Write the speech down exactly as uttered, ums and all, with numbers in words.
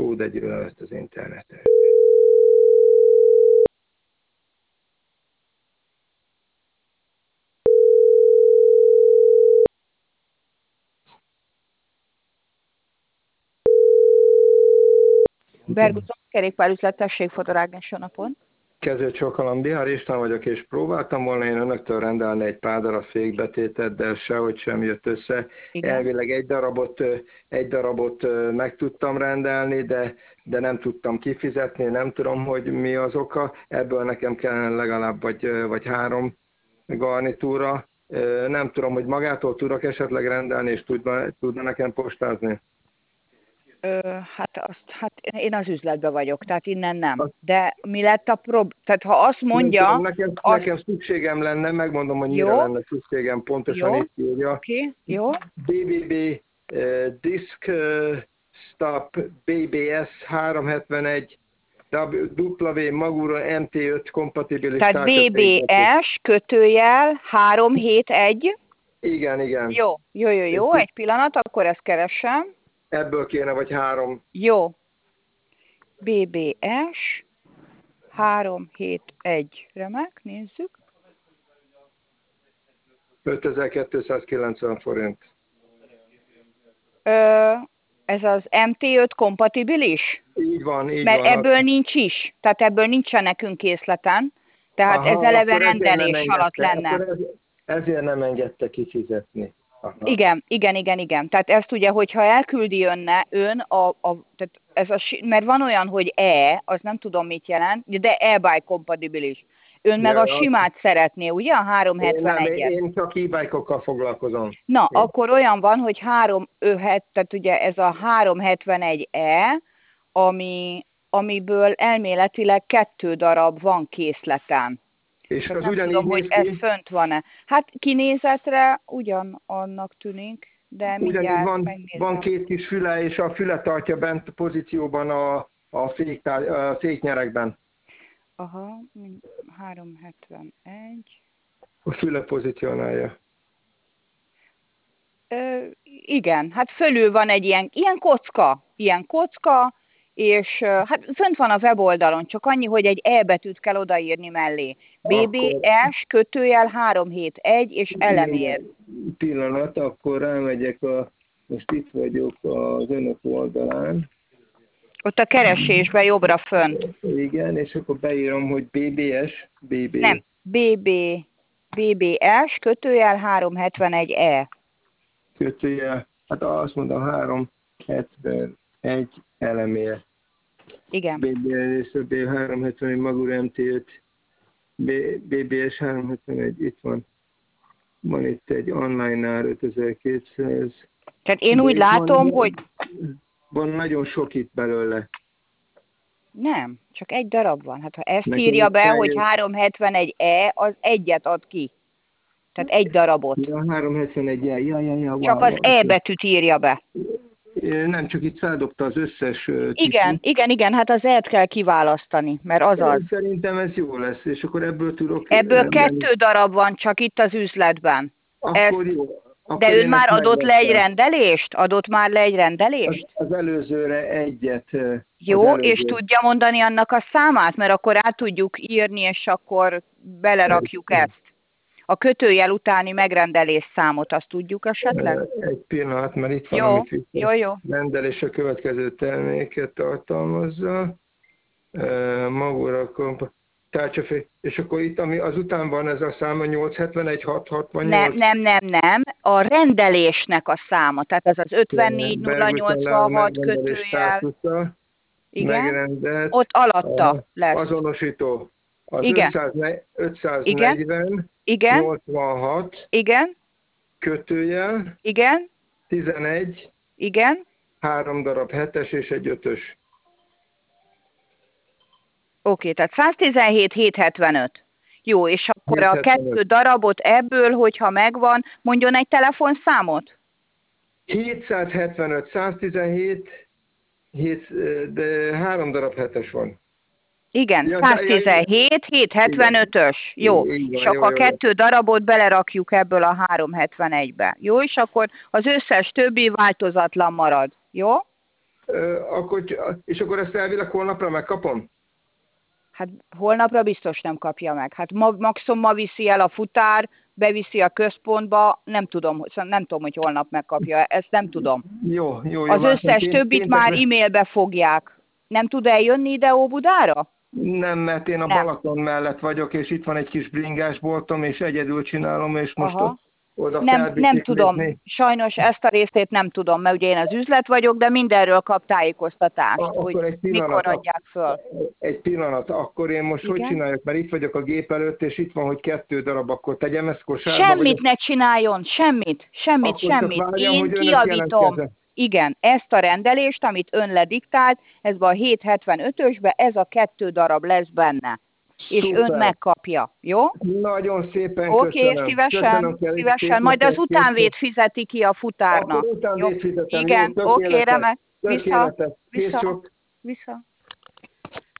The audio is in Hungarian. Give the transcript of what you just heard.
fú, de gyűlölt az internetet. Berguzon, kerékpárüzlet, tessék, Fodor Ágnes a napon. Kezőcsókolom, Bihar István vagyok, és próbáltam volna én önöktől rendelni egy pár darab fékbetétet, de sehogy sem jött össze. Igen. Elvileg egy darabot, egy darabot meg tudtam rendelni, de, de nem tudtam kifizetni, nem tudom, hogy mi az oka. Ebből nekem kellene legalább vagy, vagy három garnitúra. Nem tudom, hogy magától tudok esetleg rendelni, és tudna, tudna nekem postázni. Ö, hát, azt, hát én az üzletben vagyok, tehát innen nem. De mi lett a prób... Tehát ha azt mondja... Tudom, nekem, azt... nekem szükségem lenne, megmondom, hogy jó. mire lenne szükségem, pontosan jó. itt írja. Okay. Jó. bé bé bé uh, Disk uh, Stop bé bé es háromszázhetvenegy W Magura em té öt kompatibilis. Tehát bé bé es kötőjel háromszázhetvenegy. Igen, igen. Jó, jó, jó, jó. Egy pillanat, akkor ezt keresem. Ebből kéne, vagy három. Jó. bé bé es háromszázhetvenegy. Remek, nézzük. ötezer-kétszázkilencven forint. Ö, ez az em té öt kompatibilis? Így van, így Mert van. Mert ebből nincs is. Tehát ebből nincsen nekünk készleten. Tehát Aha, ez eleve rendelés alatt lenne. Ez, ezért nem engedte kifizetni. Aha. Igen, igen, igen, igen. Tehát ezt ugye, hogyha elküldi önne, ön a, a tehát ez a, mert van olyan, hogy E, az nem tudom mit jelent, de e-bike kompatibilis. Ön meg ja, a simát szeretné, ugye? A háromszázhetvenegyet. Én, én csak e-bike-okkal foglalkozom. Na, én. akkor olyan van, hogy három öhet, tehát ugye ez a háromszázhetvenegy E, ami, amiből elméletileg kettő darab van készleten. És az nem ugyanígy tudom, néz hogy ki? ez fönt van-e. Hát kinézetre ugyan annak tűnik, de mindjárt van, megnézem. van két kis füle, és a füle tartja bent pozícióban a, a, fék, a féknyerekben. Aha, háromszázhetvenegy. A füle pozícionálja. Ö, igen, hát fölül van egy ilyen, ilyen kocka, ilyen kocka, és hát fönt van a weboldalon, csak annyi, hogy egy E betűt kell odaírni mellé. bé bé es kötőjel háromszázhetvenegy és elemér. Pillanat, akkor rámegyek a, most itt vagyok az önök oldalán. Ott a keresésben jobbra fönt. Igen, és akkor beírom, hogy bé bé es, bé bé. Nem, bé bé, bé bé es kötőjel háromszázhetvenegy E. Kötőjel, hát azt mondom, háromszázhetvenegy elemér. Igen. bé bé es háromszázhetvenegy Magura em té öt, bé bé es háromszázhetvenegy, itt van. Van itt egy online ár ötezer-kétszáz. Tehát én úgy látom, van, hogy... Van nagyon sok itt belőle. Nem, csak egy darab van. Hát ha ezt Nekem írja be, eljön... hogy háromszázhetvenegy E, az egyet ad ki. Tehát egy darabot. Ja, háromszázhetvenegy, ja, ja, ja, ja. Csak wow, az E betűt írja be. Nem, csak itt feldobta az összes típus. Igen, igen, igen, hát az E-t kell kiválasztani, mert az az. Szerintem ez jó lesz, és akkor ebből tudok... Ebből rendelni. kettő darab van csak itt az üzletben. Akkor Ezt... jó. Akkor De ön már adott le egy megvettem. rendelést? Adott már le egy rendelést? Az, az előzőre egyet. Jó, előző. és tudja mondani annak a számát? Mert akkor át tudjuk írni, és akkor belerakjuk Egy, ezt. A kötőjel utáni megrendelés számot, azt tudjuk esetleg? Egy pillanat, mert itt van, Jó, amit itt jó, jó. rendelés a következő terméket tartalmazza. Magura komp... Tárcsafé, és akkor itt, ami azután van ez a száma nyolcszázhetvenegy hatszázhatvannyolc. Nem, nem, nem, nem. A rendelésnek a száma, tehát ez az ötvennégy nulla nyolcvanhat kötőjel. Igen, megrendelt, ott alatta lesz. Azonosító. Az Igen. ötszáznegyven, Igen. nyolcvanhat, Igen. kötőjel, Igen. tizenegy, Igen. három darab hetes és egy ötös. Oké, tehát száztizenhét hétszázhetvenöt. Jó, és akkor a hétszázhetvenöt. kettő darabot ebből, hogyha megvan, mondjon egy telefonszámot? hétszázhetvenöt, száztizenhét, hét, de három darab hetes van. Igen, Ja, száztizenhét hétszázhetvenötös. Jó, igen, és jó, akkor jó, a kettő jó. darabot belerakjuk ebből a háromszázhetvenegybe. Jó, és akkor az összes többi változatlan marad. Jó? Akkor, és akkor ezt elvileg holnapra megkapom? Hát holnapra biztos nem kapja meg. Hát ma, maximum ma viszi el a futár, beviszi a központba, nem tudom, nem tudom, hogy holnap megkapja, ezt nem tudom. Jó, jó, jó. Az összes többit már e-mailbe fogják. Nem tud eljönni ide Óbudára? Nem, mert én a nem. Balaton mellett vagyok, és itt van egy kis bringásboltom, és egyedül csinálom, és most Aha. oda Nem, nem tudom, sajnos ezt a részét nem tudom, mert ugye én az üzlet vagyok, de mindenről kap tájékoztatást, a, hogy egy pillanat, mikor adják föl. Egy pillanat, akkor én most igen? Hogy csináljuk, mert itt vagyok a gép előtt, és itt van, hogy kettő darab, akkor tegyem ezt kosárba? Semmit ne csináljon, semmit, semmit, akkor semmit. Vágyam, én kiavítom. Igen, ezt a rendelést, amit ön lediktált, ez a hétszázhetvenötösbe, ez a kettő darab lesz benne. És Szuper. Ön megkapja, jó? Nagyon szépen Oké, köszönöm. szívesen, köszönöm, szívesen. Majd az utánvét fizeti ki a futárnak. Akkor utánvét fizetem. Igen, oké, remek. Vissza, vissza, vissza.